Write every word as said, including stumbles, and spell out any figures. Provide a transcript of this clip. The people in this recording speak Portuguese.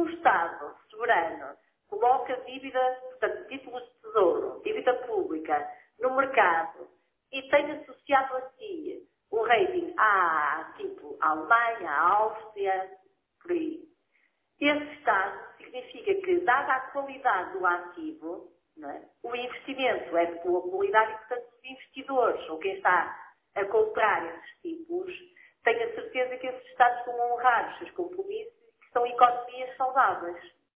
o Estado soberano coloca dívida, portanto, títulos de tesouro, dívida pública, no mercado e tem associado a si o rating A, tipo a Alemanha, a Áustria, por aí. Esse Estado significa que, dada a qualidade do ativo, não é, o investimento é de boa qualidade e, portanto, os investidores, ou quem está a comprar esses títulos, tem a certeza que esses Estados vão honrar os seus compromissos e que são economias saudáveis.